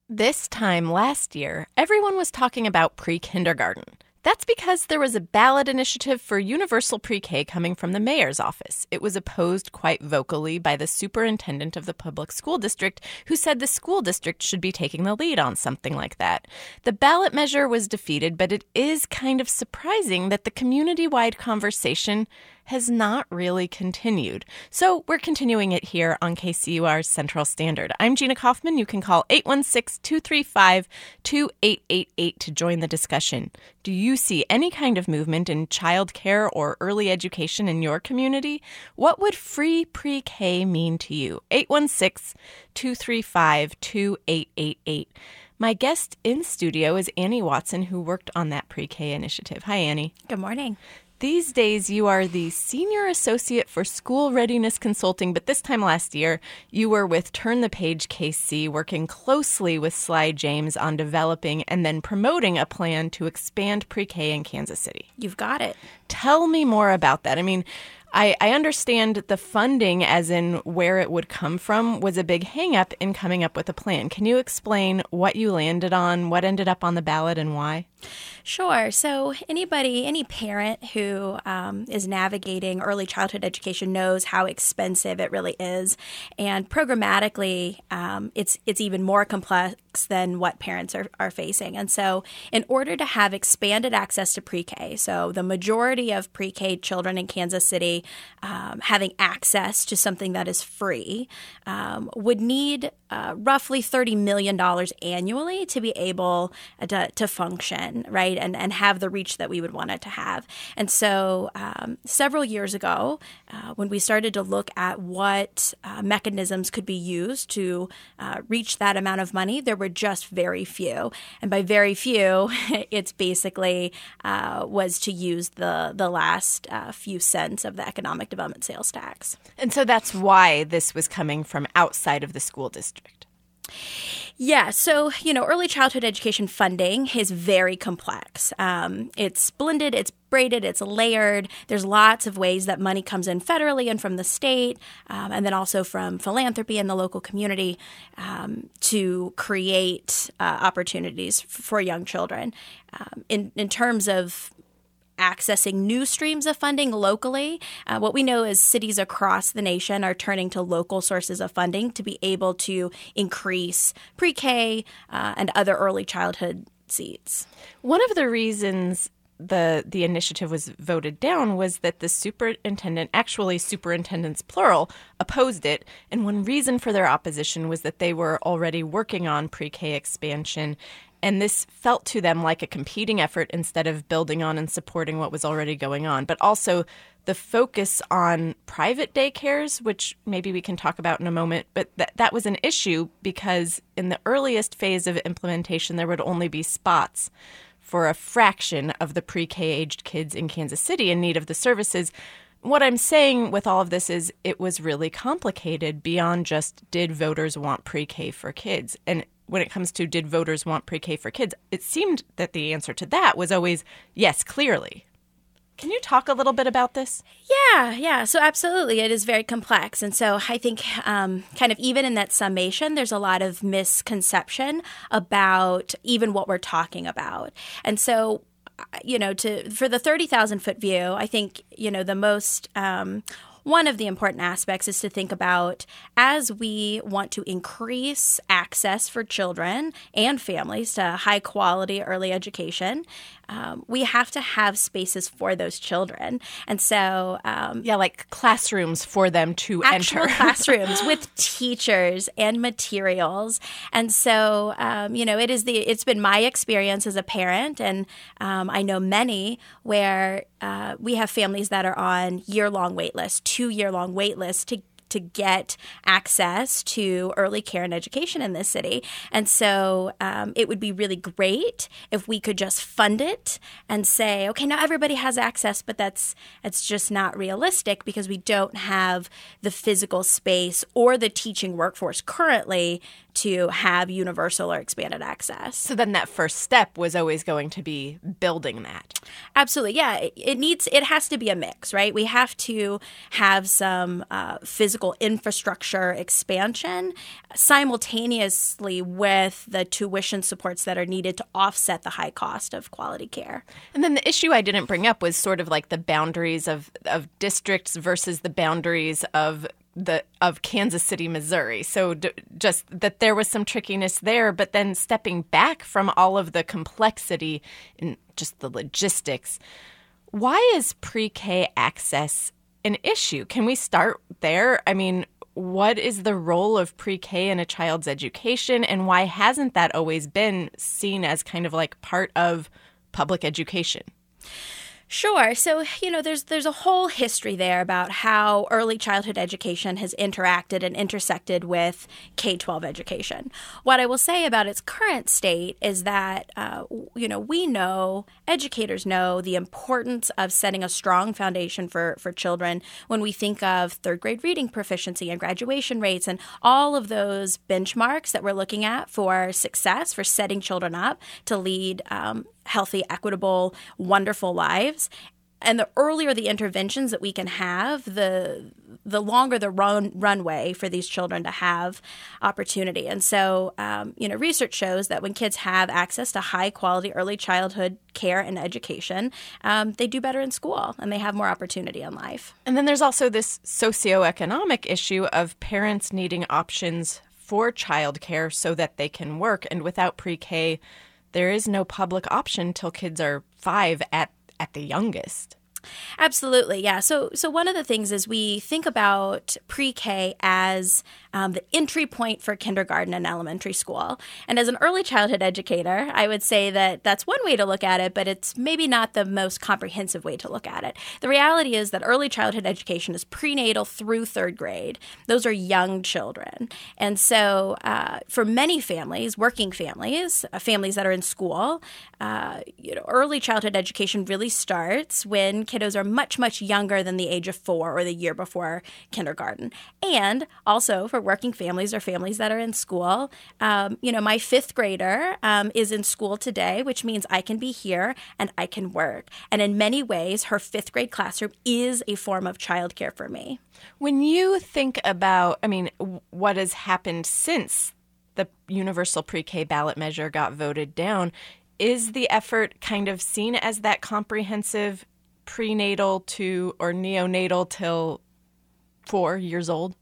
This time last year, everyone was talking about pre-kindergarten. That's because there was a ballot initiative for universal pre-K coming from the mayor's office. It was opposed quite vocally by the superintendent of the public school district, who said the school district should be taking the lead on something like that. The ballot measure was defeated, but it is kind of surprising that the community-wide conversation has not really continued. So we're continuing it here on KCUR's Central Standard. I'm Gina Kaufman. You can call 816-235-2888 to join the discussion. Do you see any kind of movement in childcare or early education in your community? What would free pre-K mean to you? 816-235-2888. My guest in studio is Annie Watson, who worked on that pre-K initiative. Hi, Annie. Good morning. These days, you are the Senior Associate for School Readiness Consulting, but this time last year, you were with Turn the Page KC, working closely with Sly James on developing and then promoting a plan to expand pre-K in Kansas City. You've got it. Tell me more about that. I mean, I understand the funding, as in where it would come from, was a big hang-up in coming up with a plan. Can you explain what you landed on, what ended up on the ballot, and why? Sure. So any parent who is navigating early childhood education knows how expensive it really is. And programmatically, it's even more complex than what parents are facing. And so in order to have expanded access to pre-K, so the majority of pre-K children in Kansas City having access to something that is free would need roughly $30 million annually to be able to function, right, and have the reach that we would want it to have. And so several years ago, when we started to look at what mechanisms could be used to reach that amount of money, there were just very few. And by very few, it's basically was to use the last few cents of the economic development sales tax. And so that's why this was coming from outside of the school district. Yeah. So, early childhood education funding is very complex. It's blended, it's braided, it's layered. There's lots of ways that money comes in federally and from the state, and then also from philanthropy in the local community to create opportunities for young children. In terms of accessing new streams of funding locally. What we know is cities across the nation are turning to local sources of funding to be able to increase pre-K and other early childhood seats. One of the reasons the initiative was voted down was that the superintendent, actually superintendents plural, opposed it. And one reason for their opposition was that they were already working on pre-K expansion. And this felt to them like a competing effort instead of building on and supporting what was already going on. But also the focus on private daycares, which maybe we can talk about in a moment. But that was an issue because in the earliest phase of implementation, there would only be spots for a fraction of the pre-K aged kids in Kansas City in need of the services. What I'm saying with all of this is it was really complicated beyond just did voters want pre-K for kids? And when it comes to did voters want pre-K for kids, it seemed that the answer to that was always yes, clearly. Can you talk a little bit about this? Yeah. So absolutely. It is very complex. And so I think kind of even in that summation, there's a lot of misconception about even what we're talking about. And so for the 30,000-foot view, I think, the most one of the important aspects is to think about as we want to increase access for children and families to high quality early education, we have to have spaces for those children. And so like classrooms for them to actual enter. Classrooms with teachers and materials. And so, it's been my experience as a parent, and I know many where we have families that are on year-long wait lists, 2-year-long wait lists to get access to early care and education in this city. And so it would be really great if we could just fund it and say, okay, now everybody has access, but it's just not realistic because we don't have the physical space or the teaching workforce currently to have universal or expanded access. So then that first step was always going to be building that. Absolutely. Yeah. It has to be a mix, right? We have to have some physical physical infrastructure expansion simultaneously with the tuition supports that are needed to offset the high cost of quality care. And then the issue I didn't bring up was sort of like the boundaries of districts versus the boundaries of Kansas City, Missouri. So just that there was some trickiness there, but then stepping back from all of the complexity and just the logistics, why is pre-K access an issue? Can we start there? I mean, what is the role of pre-K in a child's education, and why hasn't that always been seen as kind of like part of public education? Sure. So, there's a whole history there about how early childhood education has interacted and intersected with K-12 education. What I will say about its current state is that, we know, educators know the importance of setting a strong foundation for children when we think of third grade reading proficiency and graduation rates and all of those benchmarks that we're looking at for success, for setting children up to lead healthy, equitable, wonderful lives. And the earlier the interventions that we can have, the longer the runway for these children to have opportunity. And so, research shows that when kids have access to high-quality early childhood care and education, they do better in school and they have more opportunity in life. And then there's also this socioeconomic issue of parents needing options for childcare so that they can work. And without pre-K, there is no public option till kids are 5 at the youngest. Absolutely, yeah. So one of the things is we think about pre-K as the entry point for kindergarten and elementary school. And as an early childhood educator, I would say that that's one way to look at it, but it's maybe not the most comprehensive way to look at it. The reality is that early childhood education is prenatal through third grade. Those are young children. And so for many families, working families, families that are in school, early childhood education really starts when kiddos are much, much younger than the age of 4 or the year before kindergarten. And also for working families or families that are in school, my 5th grader is in school today, which means I can be here and I can work. And in many ways, her 5th grade classroom is a form of childcare for me. When you think about, what has happened since the universal pre-K ballot measure got voted down, is the effort kind of seen as that comprehensive prenatal to or neonatal till 4 years old?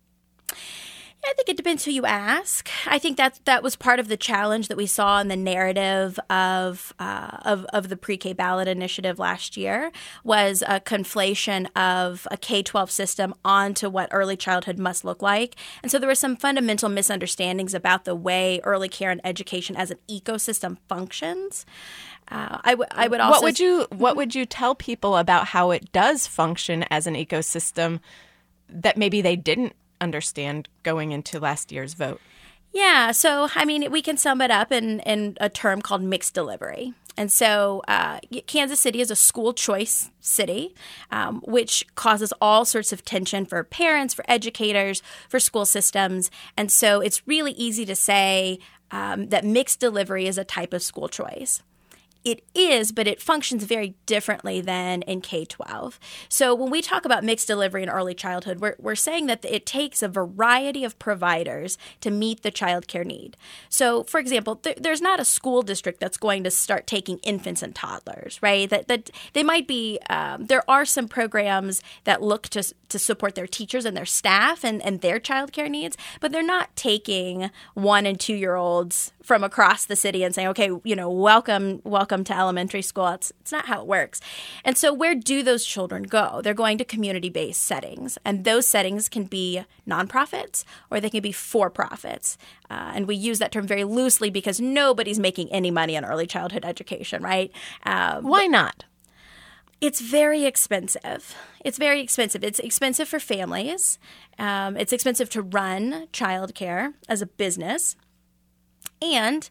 I think it depends who you ask. I think that was part of the challenge that we saw in the narrative of the pre-K ballot initiative last year was a conflation of a K-12 system onto what early childhood must look like. And so there were some fundamental misunderstandings about the way early care and education as an ecosystem functions. I would also what would you tell people about how it does function as an ecosystem that maybe they didn't understand going into last year's vote? Yeah, so we can sum it up in a term called mixed delivery. And so Kansas City is a school choice city, which causes all sorts of tension for parents, for educators, for school systems. And so it's really easy to say that mixed delivery is a type of school choice. It is, but it functions very differently than in K-12. So when we talk about mixed delivery in early childhood, we're saying that it takes a variety of providers to meet the child care need. So, for example, there's not a school district that's going to start taking infants and toddlers, right? That they might be. There are some programs that look to support their teachers and their staff and their child care needs, but they're not taking 1 and 2 year olds from across the city and saying, okay, welcome to elementary school. It's not how it works. And so where do those children go? They're going to community-based settings. And those settings can be nonprofits or they can be for-profits. And we use that term very loosely because nobody's making any money on early childhood education, right? Why not? It's very expensive. It's expensive for families. It's expensive to run childcare as a business. And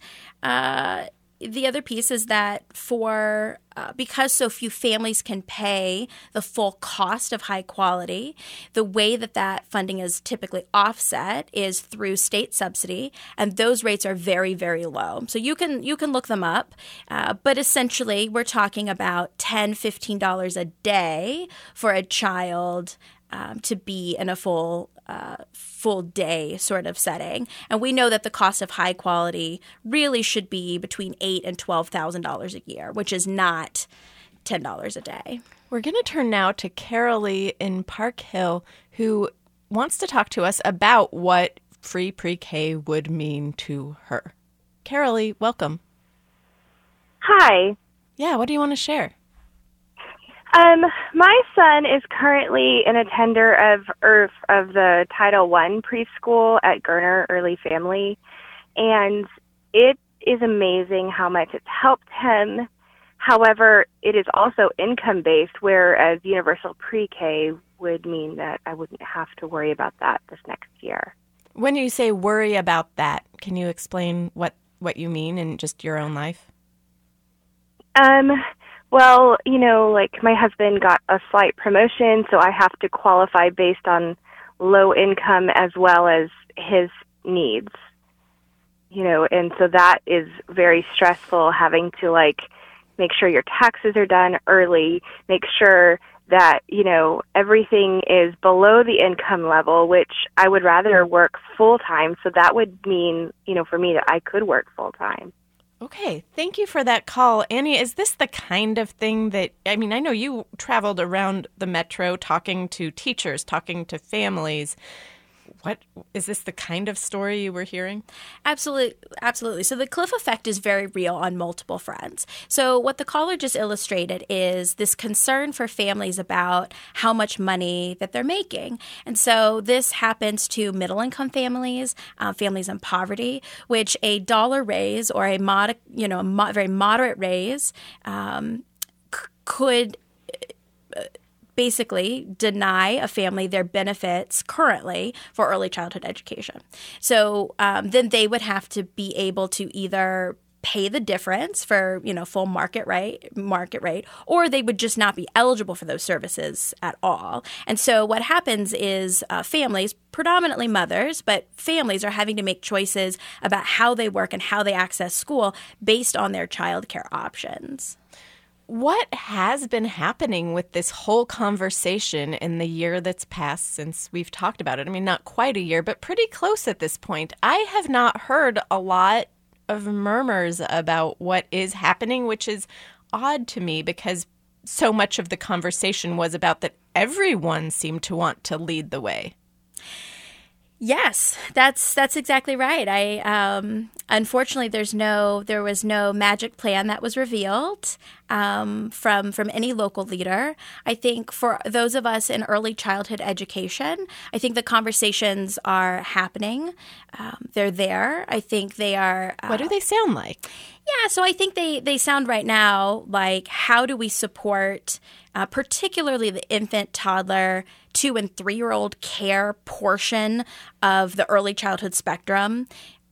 the other piece is that because so few families can pay the full cost of high quality, the way that funding is typically offset is through state subsidy, and those rates are very, very low. So you can look them up, but essentially we're talking about $10, $15 a day for a child to be in a full full day sort of setting. And we know that the cost of high quality really should be between $8,000 and $12,000 a year, which is not $10 a day. We're going to turn now to Carolee in Park Hill, who wants to talk to us about what free pre-K would mean to her. Carolee, welcome. Hi. Yeah, what do you want to share? My son is currently an attender of IRF, of the Title I preschool at Gerner Early Family, and it is amazing how much it's helped him. However, it is also income-based, whereas universal pre-K would mean that I wouldn't have to worry about that this next year. When you say worry about that, can you explain what you mean in just your own life? Well, like my husband got a slight promotion, so I have to qualify based on low income as well as his needs, and so that is very stressful, having to make sure your taxes are done early, make sure that, everything is below the income level, which I would rather work full time. So that would mean, for me that I could work full time. Okay, thank you for that call. Annie, is this the kind of thing that, I know you traveled around the metro talking to teachers, talking to families. What is this the kind of story you were hearing? Absolutely. So the cliff effect is very real on multiple fronts. So what the caller just illustrated is this concern for families about how much money that they're making. And so this happens to middle-income families, families in poverty, which a dollar raise or a very moderate raise could basically deny a family their benefits currently for early childhood education. So then they would have to be able to either pay the difference for, full market rate, or they would just not be eligible for those services at all. And so what happens is families, predominantly mothers, but families are having to make choices about how they work and how they access school based on their childcare options. What has been happening with this whole conversation in the year that's passed since we've talked about it? Not quite a year, but pretty close at this point. I have not heard a lot of murmurs about what is happening, which is odd to me because so much of the conversation was about that everyone seemed to want to lead the way. Yes, that's exactly right. Unfortunately, there was no magic plan that was revealed from any local leader. I think for those of us in early childhood education, I think the conversations are happening. They're there. I think they are. What do they sound like? Yeah, so I think they sound right now like, how do we support particularly the infant, toddler, 2- and 3-year-old care portion of the early childhood spectrum,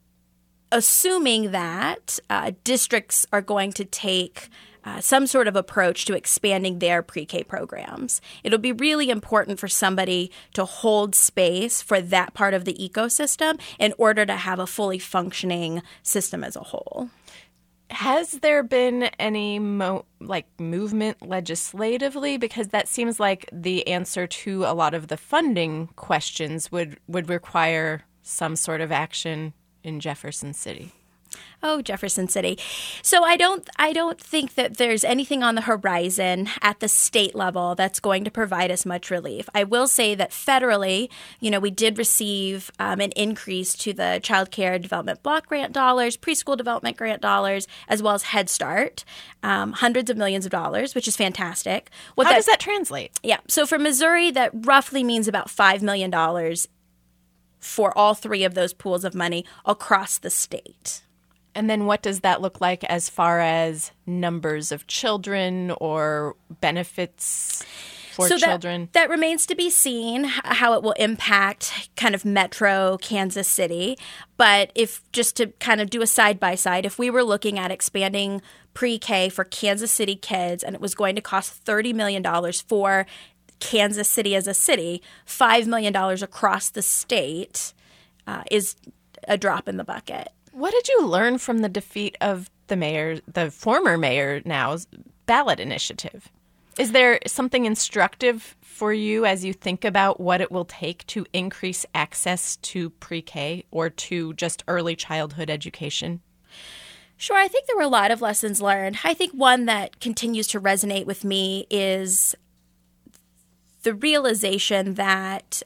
assuming that districts are going to take some sort of approach to expanding their pre-K programs. It'll be really important for somebody to hold space for that part of the ecosystem in order to have a fully functioning system as a whole. Has there been any movement legislatively? Because that seems like the answer to a lot of the funding questions would require some sort of action in Jefferson City. Oh, Jefferson City. So I don't think that there's anything on the horizon at the state level that's going to provide us much relief. I will say that federally, we did receive an increase to the Child Care Development Block Grant dollars, Preschool Development Grant dollars, as well as Head Start, hundreds of millions of dollars, which is fantastic. How does that translate? Yeah. So for Missouri, that roughly means about $5 million for all three of those pools of money across the state. And then what does that look like as far as numbers of children or benefits for children? That remains to be seen how it will impact kind of metro Kansas City. But if just to kind of do a side-by-side, if we were looking at expanding pre-K for Kansas City kids and it was going to cost $30 million for Kansas City as a city, $5 million across the state is a drop in the bucket. What did you learn from the defeat of the former mayor now's ballot initiative? Is there something instructive for you as you think about what it will take to increase access to pre-K or to just early childhood education? Sure, I think there were a lot of lessons learned. I think one that continues to resonate with me is the realization that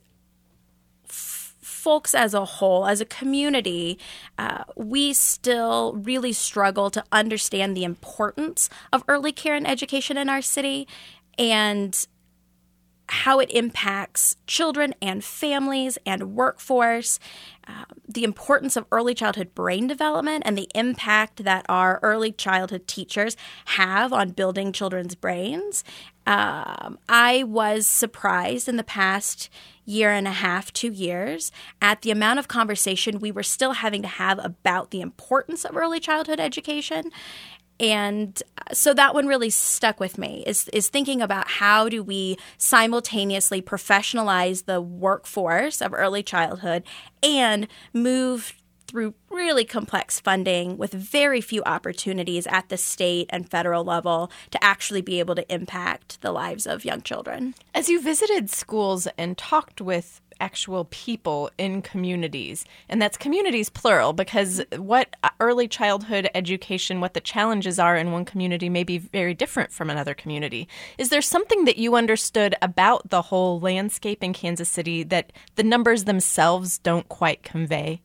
folks as a whole, as a community, we still really struggle to understand the importance of early care and education in our city and how it impacts children and families and workforce, the importance of early childhood brain development and the impact that our early childhood teachers have on building children's brains. I was surprised in the past year and a half, 2 years, at the amount of conversation we were still having to have about the importance of early childhood education. And so that one really stuck with me, is thinking about how do we simultaneously professionalize the workforce of early childhood and move through really complex funding with very few opportunities at the state and federal level to actually be able to impact the lives of young children. As you visited schools and talked with actual people in communities, and that's communities plural, because what early childhood education, what the challenges are in one community may be very different from another community. Is there something that you understood about the whole landscape in Kansas City that the numbers themselves don't quite convey?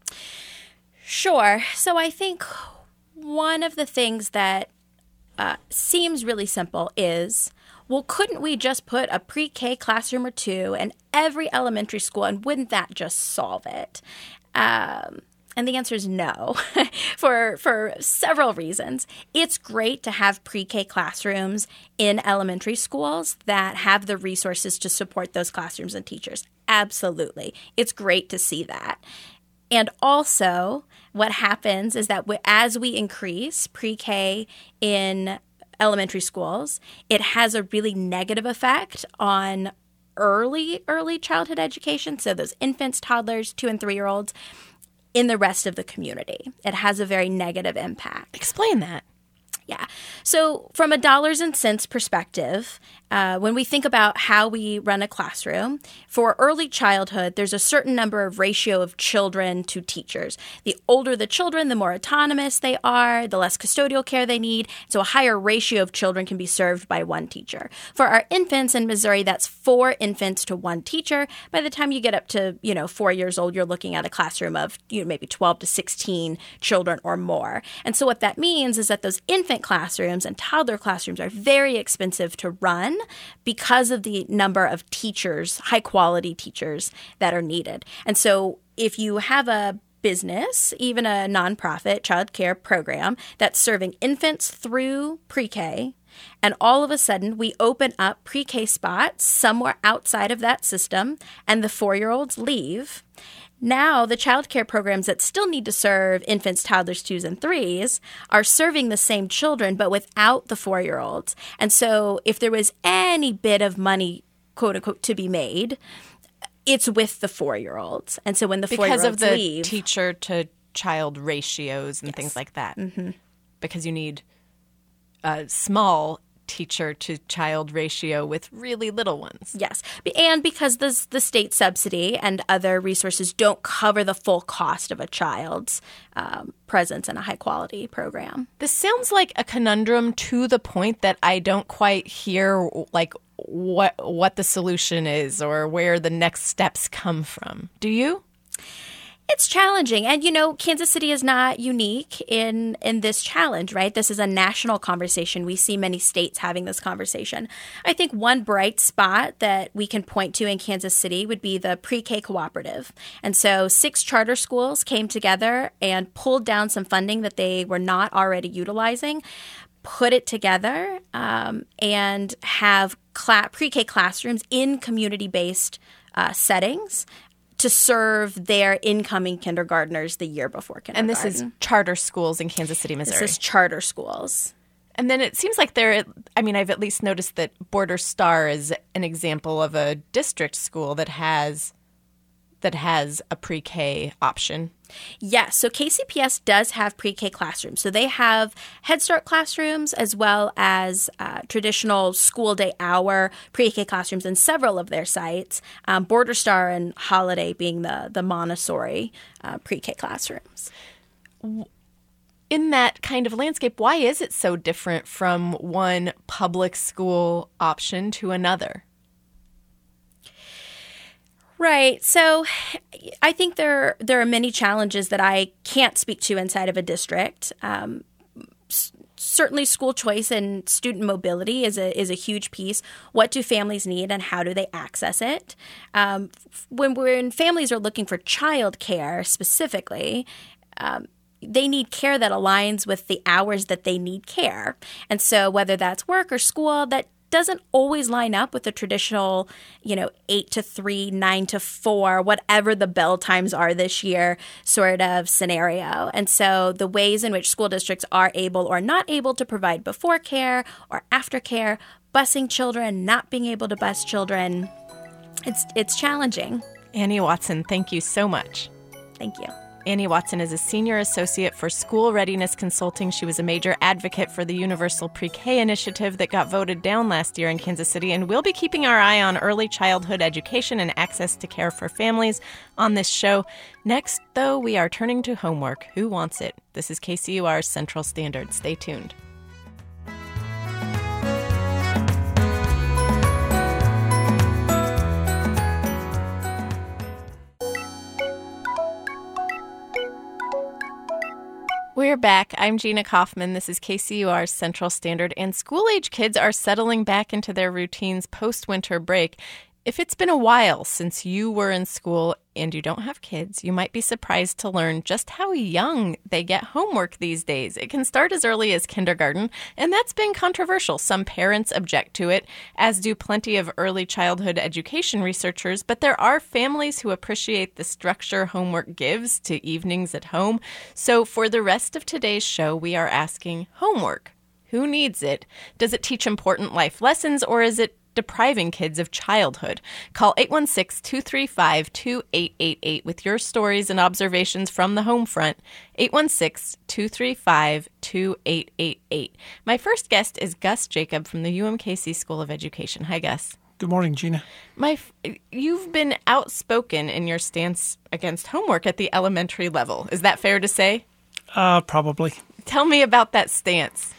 Sure. So I think one of the things that seems really simple is, well, couldn't we just put a pre-K classroom or two in every elementary school, and wouldn't that just solve it? And the answer is no, for several reasons. It's great to have pre-K classrooms in elementary schools that have the resources to support those classrooms and teachers. Absolutely. It's great to see that. And also, what happens is that as we increase pre-K in elementary schools, it has a really negative effect on early childhood education, so those infants, toddlers, 2- and 3-year-olds, in the rest of the community. It has a very negative impact. Explain that. Yeah. So from a dollars and cents perspective, when we think about how we run a classroom, for early childhood, there's a certain number of ratio of children to teachers. The older the children, the more autonomous they are, the less custodial care they need. So a higher ratio of children can be served by one teacher. For our infants in Missouri, that's 4 infants to 1 teacher. By the time you get up to, 4 years old, you're looking at a classroom of maybe 12 to 16 children or more. And so what that means is that those infant classrooms and toddler classrooms are very expensive to run because of the number of teachers, high-quality teachers that are needed. And so if you have a business, even a nonprofit child care program that's serving infants through pre-K, and all of a sudden we open up pre-K spots somewhere outside of that system and the 4-year-olds leave, now the child care programs that still need to serve infants, toddlers, 2s, and 3s are serving the same children but without the 4-year-olds. And so if there was any bit of money, quote unquote, to be made, it's with the 4-year-olds. And so when the 4-year-olds leave, because of the teacher to child ratios and Yes. things like that. Mm-hmm. Because you need a small teacher to child ratio with really little ones. Yes. And because the state subsidy and other resources don't cover the full cost of a child's presence in a high-quality program. This sounds like a conundrum to the point that I don't quite hear what the solution is or where the next steps come from. Do you? It's challenging. And, Kansas City is not unique in this challenge, right? This is a national conversation. We see many states having this conversation. I think one bright spot that we can point to in Kansas City would be the pre-K cooperative. And so 6 charter schools came together and pulled down some funding that they were not already utilizing, put it together, and have pre-K classrooms in community-based settings to serve their incoming kindergartners the year before kindergarten. And this is charter schools in Kansas City, Missouri. This is charter schools. And then it seems like I've at least noticed that Border Star is an example of a district school that has that has a pre-K option? Yes. So KCPS does have pre-K classrooms. So they have Head Start classrooms as well as traditional school day hour pre-K classrooms in several of their sites, Border Star and Holiday being the Montessori pre-K classrooms. In that kind of landscape, why is it so different from one public school option to another? Right. So I think there are many challenges that I can't speak to inside of a district. Certainly school choice and student mobility is a huge piece. What do families need and how do they access it? When families are looking for child care specifically, they need care that aligns with the hours that they need care. And so whether that's work or school, that doesn't always line up with the traditional, 8 to 3, 9 to 4, whatever the bell times are this year sort of scenario. And so the ways in which school districts are able or not able to provide before care or after care, busing children, not being able to bus children, it's challenging. Annie Watson, thank you so much. Thank you. Annie Watson is a senior associate for school readiness consulting. She was a major advocate for the Universal Pre-K initiative that got voted down last year in Kansas City. And we'll be keeping our eye on early childhood education and access to care for families on this show. Next, though, we are turning to homework. Who wants it? This is KCUR's Central Standard. Stay tuned. We're back. I'm Gina Kaufman. This is KCUR's Central Standard, and school-age kids are settling back into their routines post-winter break. If it's been a while since you were in school and you don't have kids, you might be surprised to learn just how young they get homework these days. It can start as early as kindergarten, and that's been controversial. Some parents object to it, as do plenty of early childhood education researchers, but there are families who appreciate the structure homework gives to evenings at home. So for the rest of today's show, we are asking homework. Who needs it? Does it teach important life lessons, or is it depriving kids of childhood? Call 816-235-2888 with your stories and observations from the home front. 816-235-2888. My first guest is Gus Jacob from the UMKC School of Education. Hi, Gus. Good morning, Gina. You've been outspoken in your stance against homework at the elementary level. Is that fair to say? Probably. Tell me about that stance.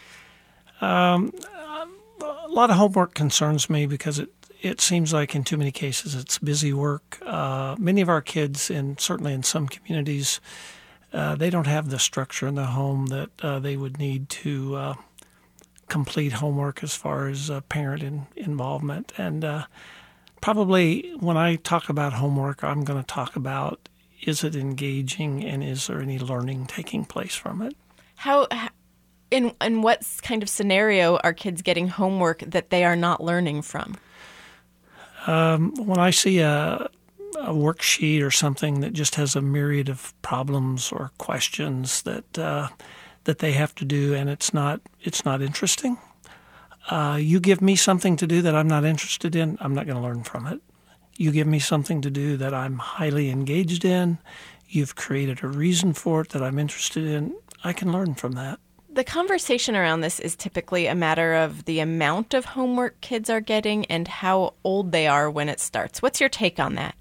A lot of homework concerns me because it seems like in too many cases it's busy work. Many of our kids, and certainly in some communities, they don't have the structure in the home that they would need to complete homework as far as parent involvement. And probably when I talk about homework, I'm going to talk about, is it engaging and is there any learning taking place from it? In what kind of scenario are kids getting homework that they are not learning from? When I see a worksheet or something that just has a myriad of problems or questions that they have to do, and it's not interesting. You give me something to do that I'm not interested in, I'm not going to learn from it. You give me something to do that I'm highly engaged in, you've created a reason for it that I'm interested in, I can learn from that. The conversation around this is typically a matter of the amount of homework kids are getting and how old they are when it starts. What's your take on that?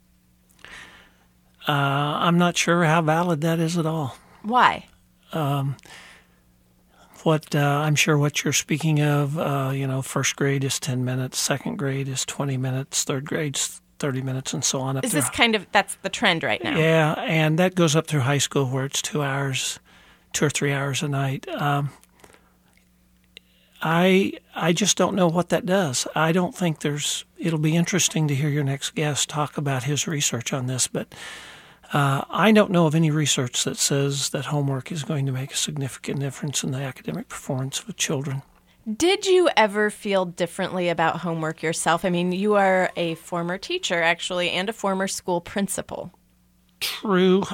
I'm not sure how valid that is at all. Why? I'm sure what you're speaking of, first grade is 10 minutes, second grade is 20 minutes, third grade's 30 minutes, and so on. Is this that's the trend right now? Yeah, and that goes up through high school where it's 2 or 3 hours a night. I just don't know what that does. I don't think it'll be interesting to hear your next guest talk about his research on this, but I don't know of any research that says that homework is going to make a significant difference in the academic performance of children. Did you ever feel differently about homework yourself? I mean, you are a former teacher, actually, and a former school principal. True.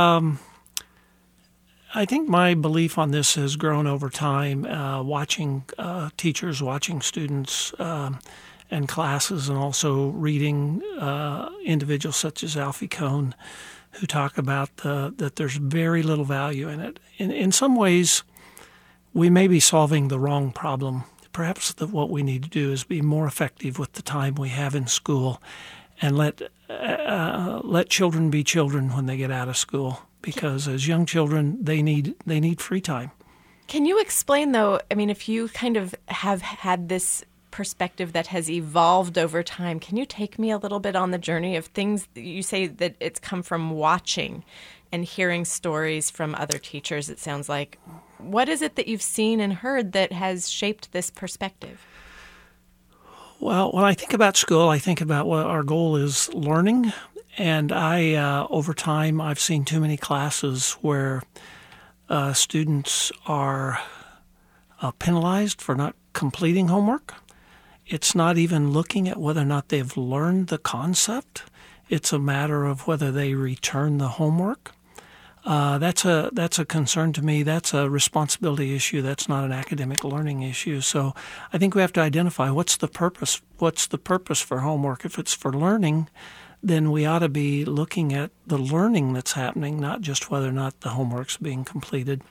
I think my belief on this has grown over time, watching teachers, watching students, and classes, and also reading individuals such as Alfie Kohn, who talk about that there's very little value in it. In some ways, we may be solving the wrong problem. Perhaps what we need to do is be more effective with the time we have in school, and let children be children when they get out of school. Because as young children, they need free time. Can you explain, though, I mean, if you kind of have had this perspective that has evolved over time, can you take me a little bit on the journey of things? You say that it's come from watching and hearing stories from other teachers, it sounds like. What is it that you've seen and heard that has shaped this perspective? Well, when I think about school, I think about what our goal is learning. And over time, I've seen too many classes where students are penalized for not completing homework. It's not even looking at whether or not they've learned the concept. It's a matter of whether they return the homework. That's a concern to me. That's a responsibility issue. That's not an academic learning issue. So I think we have to identify what's the purpose. What's the purpose for homework? If it's for learning, then we ought to be looking at the learning that's happening, not just whether or not the homework's being completed.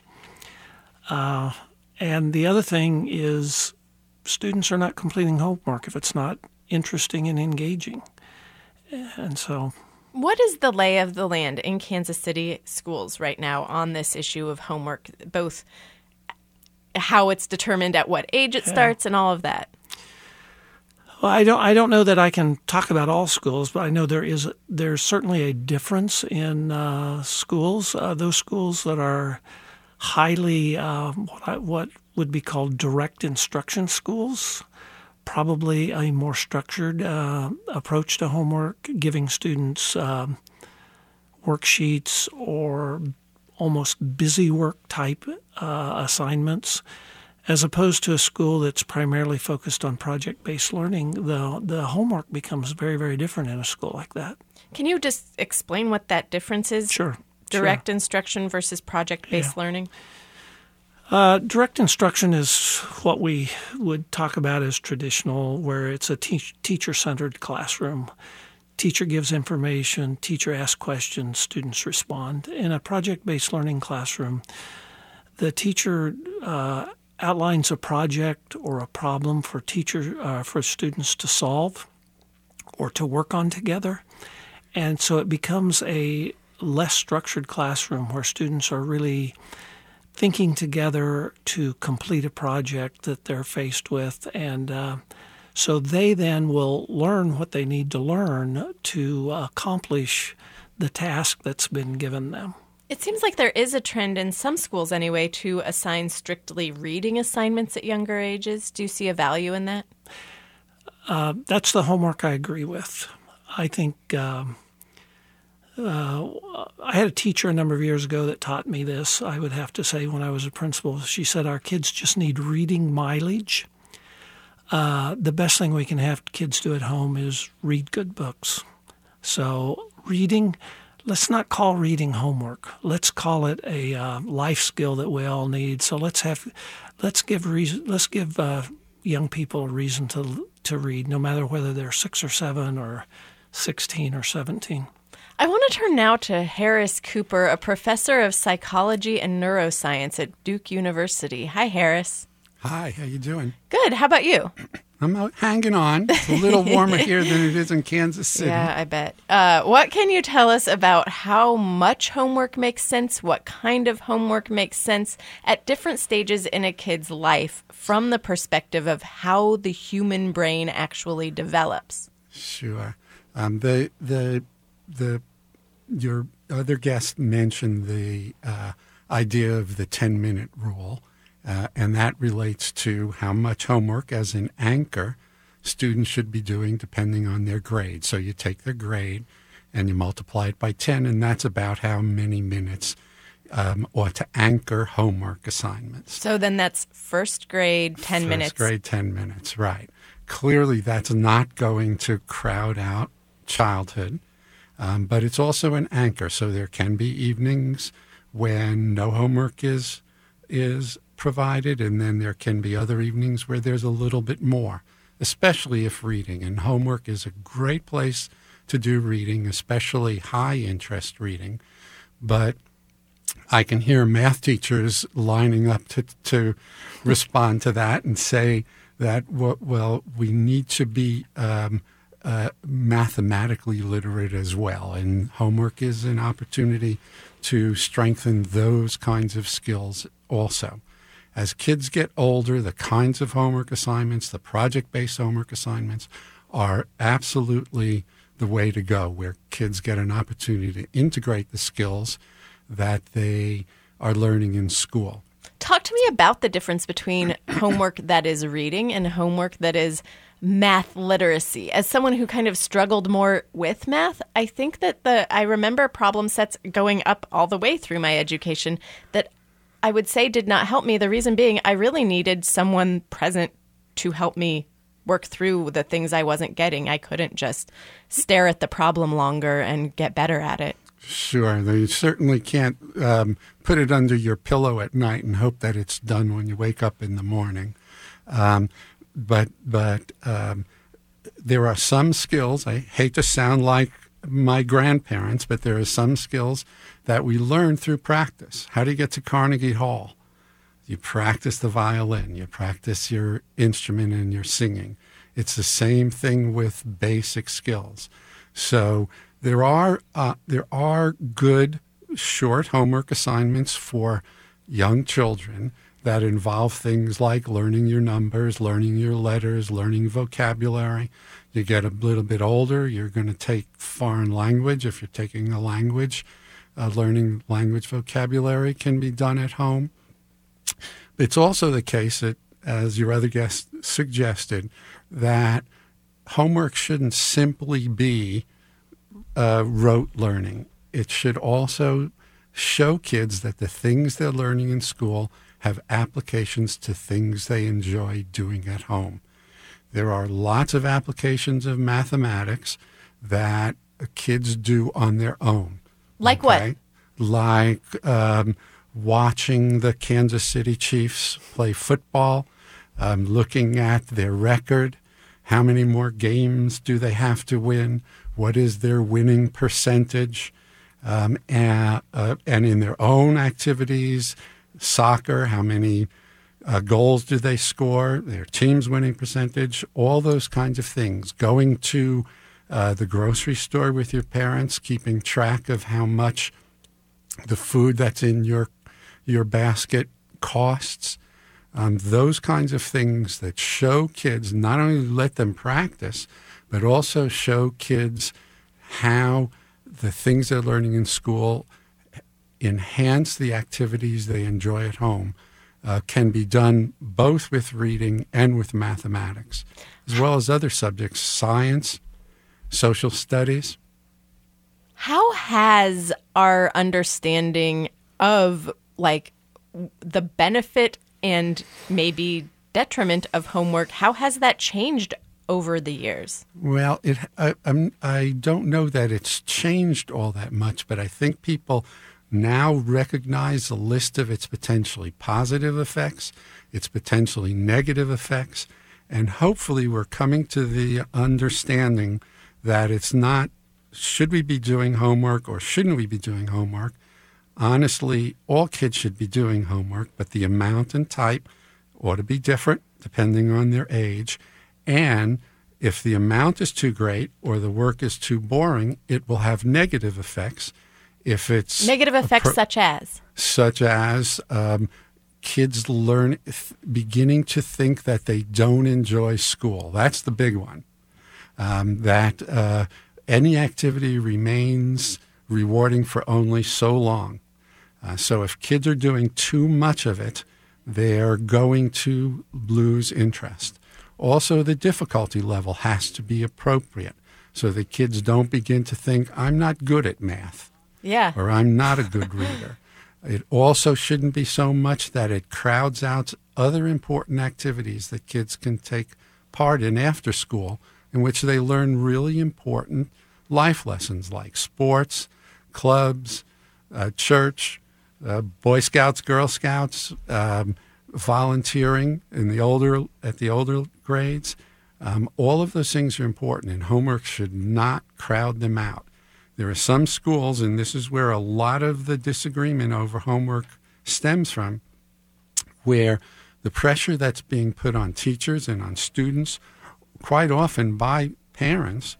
And the other thing is students are not completing homework if it's not interesting and engaging. And so, what is the lay of the land in Kansas City schools right now on this issue of homework, both how it's determined at what age it starts and all of that? Well, I don't know that I can talk about all schools, but I know there's certainly a difference in schools. Those schools that are highly what would be called direct instruction schools, probably a more structured approach to homework, giving students worksheets or almost busy work type assignments. As opposed to a school that's primarily focused on project-based learning, the homework becomes very, very different in a school like that. Can you just explain what that difference is? Sure. Direct instruction versus project-based learning? Direct instruction is what we would talk about as traditional, where it's a teacher-centered classroom. Teacher gives information, teacher asks questions, students respond. In a project-based learning classroom, the teacher outlines a project or a problem for students to solve or to work on together. And so it becomes a less structured classroom where students are really thinking together to complete a project that they're faced with. And so they then will learn what they need to learn to accomplish the task that's been given them. It seems like there is a trend in some schools anyway to assign strictly reading assignments at younger ages. Do you see a value in that? That's the homework I agree with. I think I had a teacher a number of years ago that taught me this. I would have to say when I was a principal, she said our kids just need reading mileage. The best thing we can have kids do at home is read good books. So reading. Let's not call reading homework. Let's call it a life skill that we all need. So let's give young people a reason to read, no matter whether they're 6 or 7 or 16 or 17. I want to turn now to Harris Cooper, a professor of psychology and neuroscience at Duke University. Hi, Harris. Hi, how you doing? Good. How about you? I'm out hanging on. It's a little warmer here than it is in Kansas City. Yeah, I bet. What can you tell us about how much homework makes sense, what kind of homework makes sense at different stages in a kid's life from the perspective of how the human brain actually develops? Sure. Your other guest mentioned the idea of the 10-minute rule. And that relates to how much homework, as an anchor, students should be doing depending on their grade. So you take their grade and you multiply it by 10, and that's about how many minutes ought to anchor homework assignments. So then that's first grade, 10 minutes. First grade, 10 minutes, right. Clearly that's not going to crowd out childhood, but it's also an anchor. So there can be evenings when no homework is provided, and then there can be other evenings where there's a little bit more. especially if reading. And homework is a great place to do reading, especially high-interest reading. But I can hear math teachers lining up to respond to that and say that, well, we need to be mathematically literate as well. And homework is an opportunity to strengthen those kinds of skills also. As kids get older, the kinds of homework assignments, the project-based homework assignments, are absolutely the way to go, where kids get an opportunity to integrate the skills that they are learning in school. Talk to me about the difference between homework that is reading and homework that is math literacy. As someone who kind of struggled more with math, I think that I remember problem sets going up all the way through my education that I would say did not help me. The reason being I really needed someone present to help me work through the things I wasn't getting. I couldn't just stare at the problem longer and get better at it. Sure. You certainly can't put it under your pillow at night and hope that it's done when you wake up in the morning. But there are some skills, I hate to sound like my grandparents, but there are some skills that we learn through practice. How do you get to Carnegie Hall? You practice the violin, you practice your instrument and your singing. It's the same thing with basic skills. So there are good short homework assignments for young children that involve things like learning your numbers, learning your letters, learning vocabulary. You get a little bit older, you're going to take foreign language. If you're taking a language, learning language vocabulary can be done at home. It's also the case that, as your other guest suggested, that homework shouldn't simply be rote learning. It should also show kids that the things they're learning in school have applications to things they enjoy doing at home. There are lots of applications of mathematics that kids do on their own. Like what? Like watching the Kansas City Chiefs play football, looking at their record, how many more games do they have to win, what is their winning percentage, and in their own activities, soccer, how many goals do they score, their team's winning percentage, all those kinds of things. Going to the grocery store with your parents, keeping track of how much the food that's in your basket costs. Those kinds of things that show kids, not only let them practice, but also show kids how the things they're learning in school enhance the activities they enjoy at home, can be done both with reading and with mathematics, as well as other subjects, science, social studies. How has our understanding of the benefit and maybe detriment of homework, how has that changed over the years? Well, I don't know that it's changed all that much, but I think people now recognize a list of its potentially positive effects, its potentially negative effects, and hopefully we're coming to the understanding that it's not, should we be doing homework or shouldn't we be doing homework? Honestly, all kids should be doing homework, but the amount and type ought to be different depending on their age. And if the amount is too great or the work is too boring, it will have negative effects. If it's negative effects such as kids beginning to think that they don't enjoy school. That's the big one. That any activity remains rewarding for only so long. So if kids are doing too much of it, they're going to lose interest. Also, the difficulty level has to be appropriate so that kids don't begin to think, I'm not good at math. Yeah. Or I'm not a good reader. It also shouldn't be so much that it crowds out other important activities that kids can take part in after school, in which they learn really important life lessons like sports, clubs, church, Boy Scouts, Girl Scouts, volunteering at the older grades, All of those things are important, and homework should not crowd them out. There are some schools, and this is where a lot of the disagreement over homework stems from, where the pressure that's being put on teachers and on students, quite often by parents,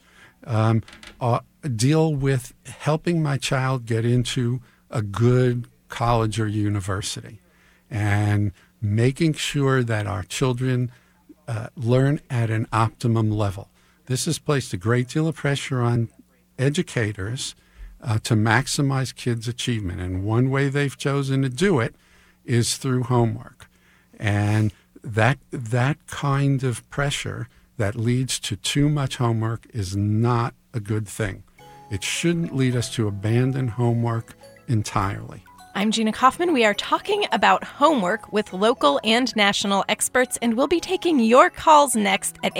deal with helping my child get into a good college or university and making sure that our children learn at an optimum level. This has placed a great deal of pressure on educators to maximize kids' achievement. And one way they've chosen to do it is through homework. And that kind of pressure that leads to too much homework is not a good thing. It shouldn't lead us to abandon homework entirely. I'm Gina Kaufman. We are talking about homework with local and national experts, and we'll be taking your calls next at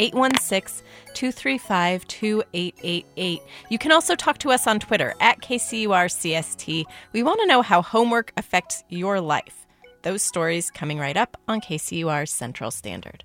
816-235-2888. You can also talk to us on Twitter at KCURCST. We want to know how homework affects your life. Those stories coming right up on KCUR Central Standard.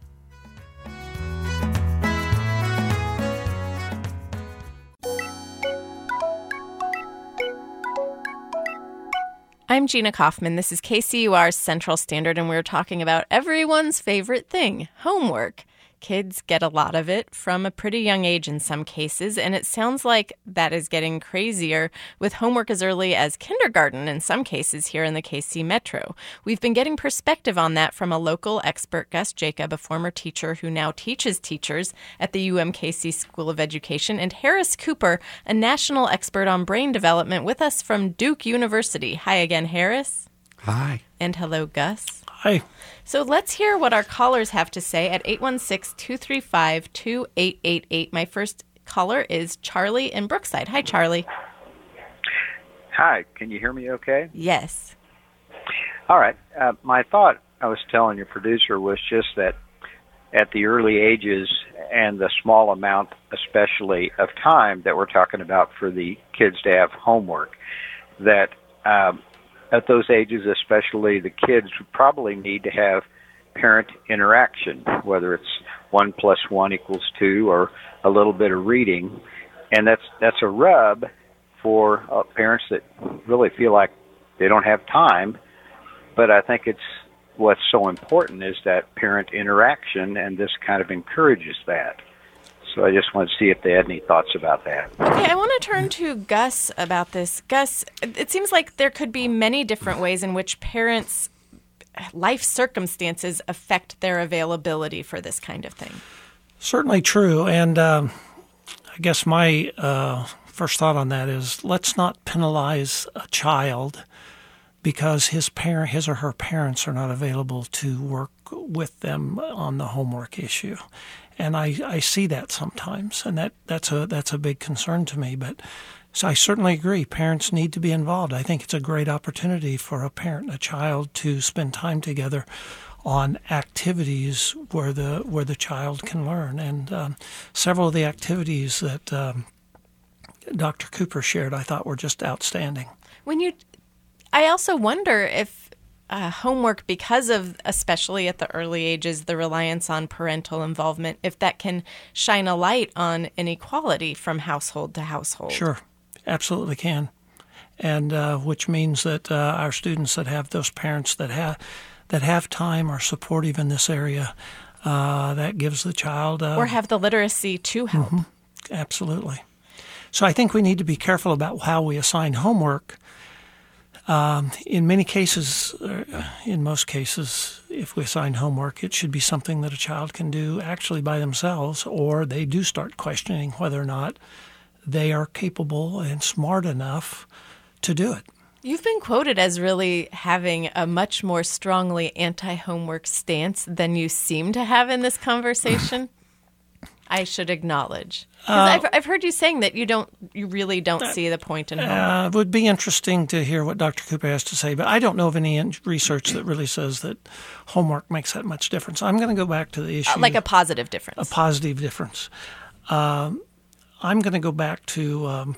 I'm Gina Kaufman. This is KCUR Central Standard, and we're talking about everyone's favorite thing, homework. Kids get a lot of it from a pretty young age in some cases, and it sounds like that is getting crazier with homework as early as kindergarten in some cases here in the KC Metro. We've been getting perspective on that from a local expert, Gus Jacob, a former teacher who now teaches teachers at the UMKC School of Education, and Harris Cooper, a national expert on brain development, with us from Duke University. Hi again, Harris. Hi. And hello, Gus. Hi. So let's hear what our callers have to say at 816-235-2888. My first caller is Charlie in Brookside. Hi, Charlie. Hi. Can you hear me okay? Yes. All right. My thought, I was telling your producer, was just that at the early ages and the small amount, especially, of time that we're talking about for the kids to have homework, that at those ages, especially, the kids would probably need to have parent interaction, whether it's 1 + 1 = 2 or a little bit of reading. And that's a rub for parents that really feel like they don't have time. But I think what's so important is that parent interaction, and this kind of encourages that. So I just wanted to see if they had any thoughts about that. Okay, I want to turn to Gus about this. Gus, it seems like there could be many different ways in which parents' life circumstances affect their availability for this kind of thing. Certainly true. And I guess my first thought on that is let's not penalize a child because his or her parents are not available to work with them on the homework issue. And I see that sometimes, and that's a big concern to me. But so I certainly agree. Parents need to be involved. I think it's a great opportunity for a parent and a child to spend time together on activities where the child can learn. And several of the activities that Dr. Cooper shared, I thought were just outstanding. I also wonder if homework, because of, especially at the early ages, the reliance on parental involvement, if that can shine a light on inequality from household to household. Sure, absolutely can. And which means that our students that have those parents that have time are supportive in this area, that gives the child... or have the literacy to help. Mm-hmm, absolutely. So I think we need to be careful about how we assign homework. In most cases, if we assign homework, it should be something that a child can do actually by themselves, or they do start questioning whether or not they are capable and smart enough to do it. You've been quoted as really having a much more strongly anti-homework stance than you seem to have in this conversation. I should acknowledge. I've heard you saying that you really don't see the point in homework. It would be interesting to hear what Dr. Cooper has to say, but I don't know of any research that really says that homework makes that much difference. I'm going to go back to the issue. Like a positive difference. A positive difference. I'm going to go back to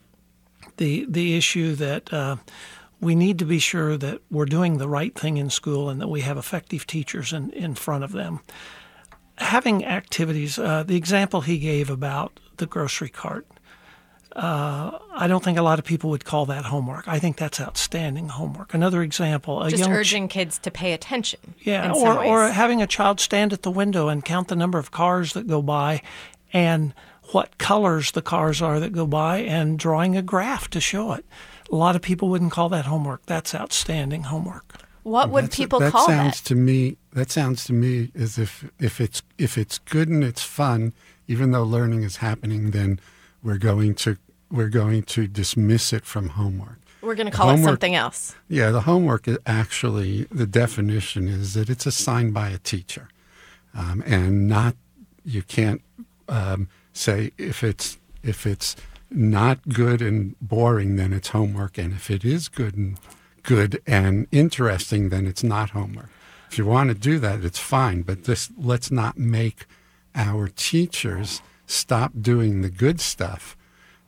the issue that we need to be sure that we're doing the right thing in school and that we have effective teachers in front of them. having activities, the example he gave about the grocery cart, I don't think a lot of people would call that homework. I think that's outstanding homework. Another example, just urging kids to pay attention. Yeah, or having a child stand at the window and count the number of cars that go by and what colors the cars are that go by and drawing a graph to show it. A lot of people wouldn't call that homework. That's outstanding homework. What would people call that? That sounds to me as if it's good and it's fun, even though learning is happening, then we're going to dismiss it from homework. We're going to call it something else. Yeah, the homework is actually, the definition is that it's assigned by a teacher, and not, you can't say if it's not good and boring, then it's homework, and if it is good and interesting, then it's not homework. If you want to do that, it's fine, but let's not make our teachers stop doing the good stuff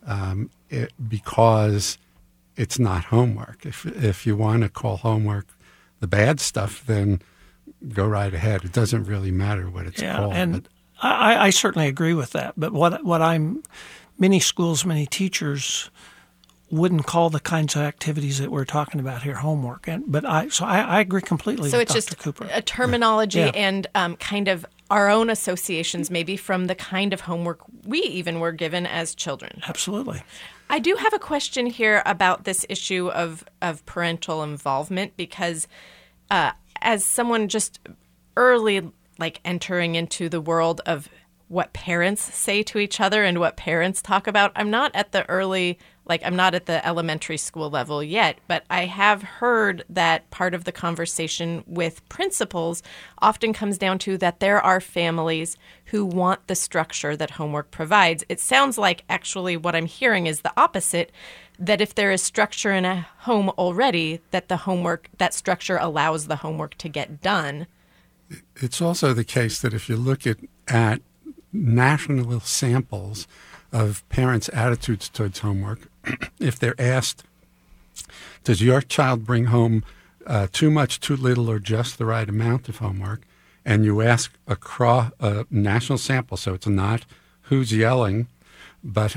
because it's not homework. If you want to call homework the bad stuff, then go right ahead. It doesn't really matter what it's called. And I certainly agree with that. But many schools, many teachers wouldn't call the kinds of activities that we're talking about here homework. So I agree completely with Dr. Cooper. So it's just a terminology and kind of our own associations maybe from the kind of homework we even were given as children. Absolutely. I do have a question here about this issue of parental involvement because as someone just early entering into the world of what parents say to each other and what parents talk about, I'm not at the elementary school level yet, but I have heard that part of the conversation with principals often comes down to that there are families who want the structure that homework provides. It sounds like actually what I'm hearing is the opposite, that if there is structure in a home already, that structure allows the homework to get done. It's also the case that if you look at national samples of parents' attitudes towards homework, if they're asked, does your child bring home too much, too little, or just the right amount of homework, and you ask across a national sample, so it's not who's yelling, but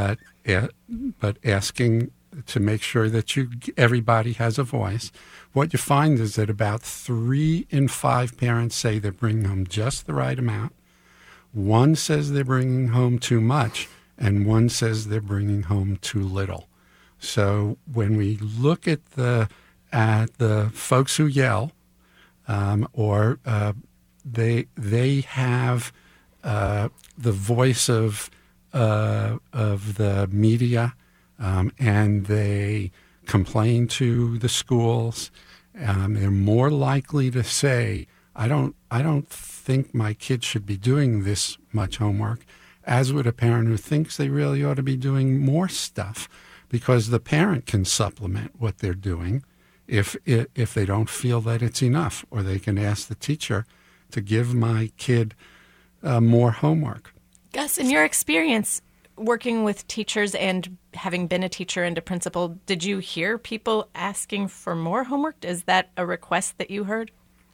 asking to make sure that everybody has a voice, what you find is that about 3 in 5 parents say they're bringing home just the right amount. 1 says they're bringing home too much, and 1 says they're bringing home too little. So when we look at the folks who yell, or they have the voice of the media, and they complain to the schools, they're more likely to say, I don't think my kid should be doing this much homework, as would a parent who thinks they really ought to be doing more stuff, because the parent can supplement what they're doing if they don't feel that it's enough, or they can ask the teacher to give my kid more homework. Gus, in your experience working with teachers and having been a teacher and a principal, did you hear people asking for more homework? Is that a request that you heard?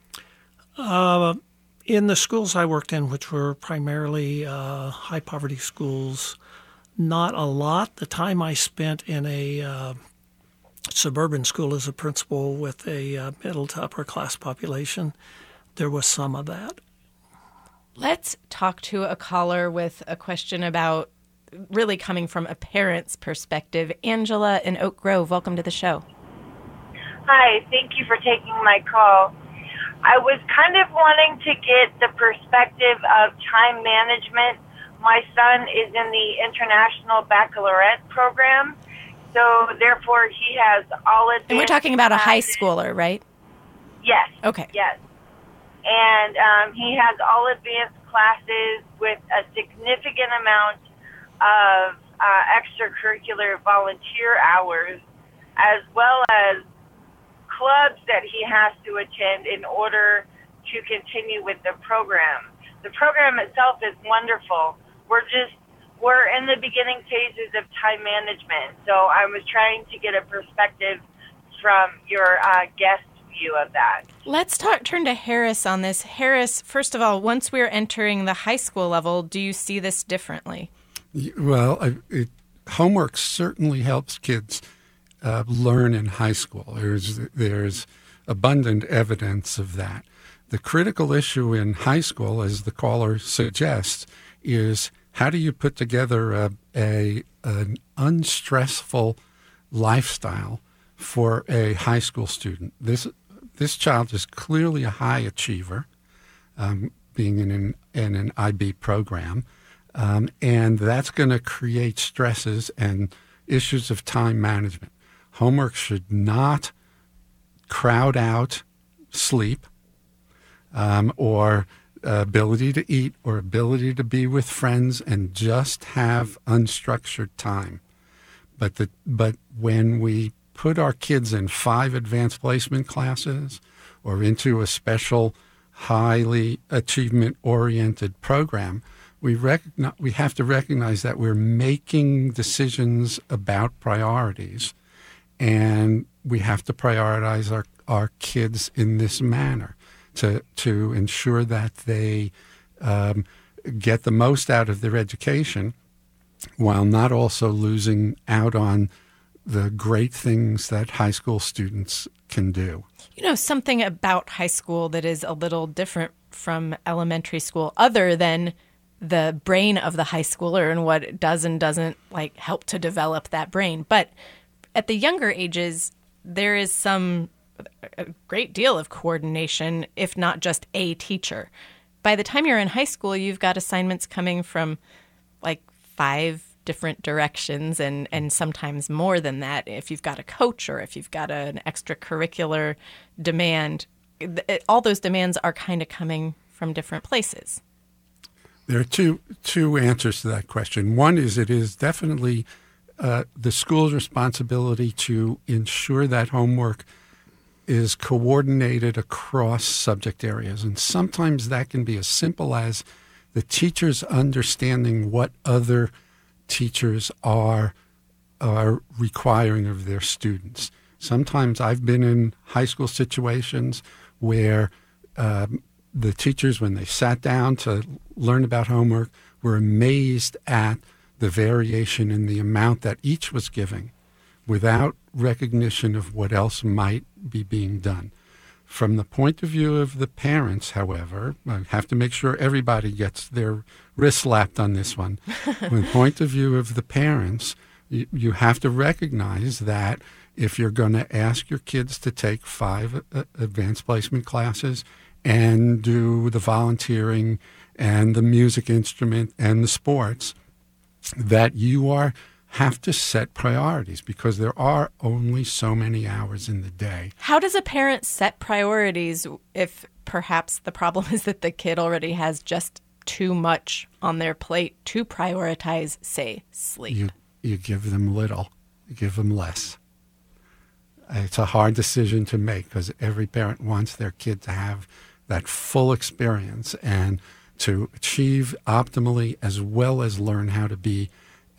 In the schools I worked in, which were primarily high-poverty schools, not a lot. The time I spent in a suburban school as a principal with a middle to upper-class population, there was some of that. Let's talk to a caller with a question about really coming from a parent's perspective. Angela in Oak Grove, welcome to the show. Hi, thank you for taking my call. I was kind of wanting to get the perspective of time management. My son is in the International Baccalaureate program, so therefore he has all advanced. And we're talking about a high schooler, right? Yes. Okay. Yes. And he has all advanced classes with a significant amount of extracurricular volunteer hours, as well as clubs that he has to attend in order to continue with the program. The program itself is wonderful. We're in the beginning phases of time management. So I was trying to get a perspective from your guest view of that. Let's turn to Harris on this. Harris, first of all, once we're entering the high school level, do you see this differently? Well, homework certainly helps kids learn in high school. There's abundant evidence of that. The critical issue in high school, as the caller suggests, is how do you put together an unstressful lifestyle for a high school student? This child is clearly a high achiever, being in an IB program, and that's going to create stresses and issues of time management. Homework should not crowd out sleep or ability to eat or ability to be with friends and just have unstructured time. But when we put our kids in 5 advanced placement classes or into a special highly achievement-oriented program, we have to recognize that we're making decisions about priorities, and we have to prioritize our kids in this manner to ensure that they get the most out of their education while not also losing out on the great things that high school students can do. You know, something about high school that is a little different from elementary school, other than the brain of the high schooler and what it does and doesn't help to develop that brain. But at the younger ages, there is a great deal of coordination, if not just a teacher. By the time you're in high school, you've got assignments coming from 5 different directions and sometimes more than that. If you've got a coach or if you've got an extracurricular demand, all those demands are kind of coming from different places. There are two answers to that question. One is it is definitely the school's responsibility to ensure that homework is coordinated across subject areas. And sometimes that can be as simple as the teachers understanding what other teachers are requiring of their students. Sometimes I've been in high school situations where the teachers, when they sat down to learn about homework, were amazed at the variation in the amount that each was giving without recognition of what else might be being done. From the point of view of the parents, however, I have to make sure everybody gets their wrist slapped on this one. From the point of view of the parents, you have to recognize that if you're going to ask your kids to take 5 advanced placement classes and do the volunteering and the music instrument and the sports, that you have to set priorities because there are only so many hours in the day. How does a parent set priorities if perhaps the problem is that the kid already has just too much on their plate to prioritize, say, sleep? You give them little, you give them less. It's a hard decision to make because every parent wants their kid to have that full experience and to achieve optimally as well as learn how to be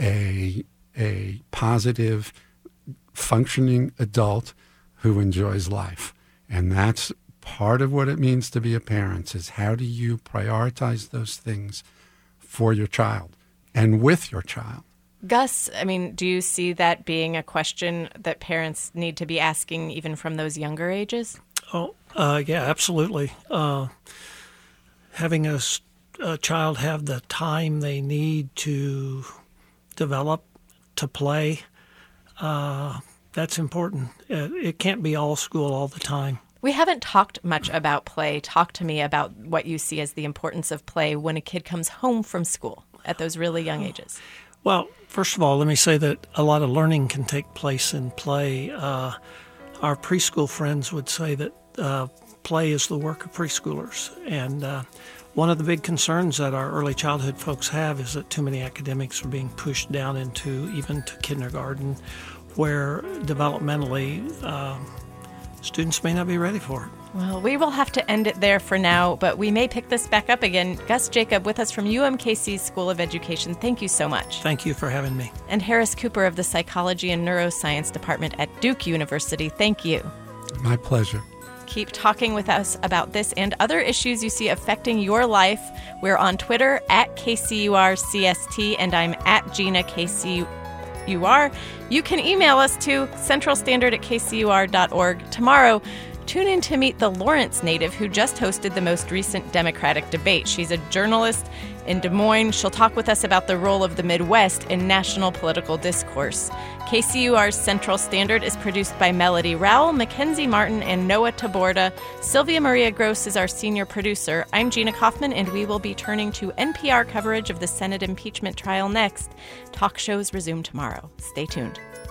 a positive, functioning adult who enjoys life. And that's part of what it means to be a parent, is how do you prioritize those things for your child and with your child? Gus, do you see that being a question that parents need to be asking even from those younger ages? Oh, yeah, absolutely. Having a child have the time they need to develop, to play, that's important. It can't be all school all the time. We haven't talked much about play. Talk to me about what you see as the importance of play when a kid comes home from school at those really young ages. Well, first of all, let me say that a lot of learning can take place in play. Our preschool friends would say that play is the work of preschoolers. And one of the big concerns that our early childhood folks have is that too many academics are being pushed down into even to kindergarten, where developmentally students may not be ready for it. Well, we will have to end it there for now, but we may pick this back up again. Gus Jacob with us from UMKC's School of Education. Thank you so much. Thank you for having me. And Harris Cooper of the Psychology and Neuroscience Department at Duke University. Thank you. My pleasure. Keep talking with us about this and other issues you see affecting your life. We're on Twitter at KCURCST, and I'm at Gina KCUR. You can email us to centralstandard@kcur.org. Tomorrow, tune in to meet the Lawrence native who just hosted the most recent Democratic debate. She's a journalist in Des Moines. She'll talk with us about the role of the Midwest in national political discourse. KCUR's Central Standard is produced by Melody Rowell, Mackenzie Martin, and Noah Taborda. Sylvia Maria Gross is our senior producer. I'm Gina Kaufman, and we will be turning to NPR coverage of the Senate impeachment trial next. Talk shows resume tomorrow. Stay tuned.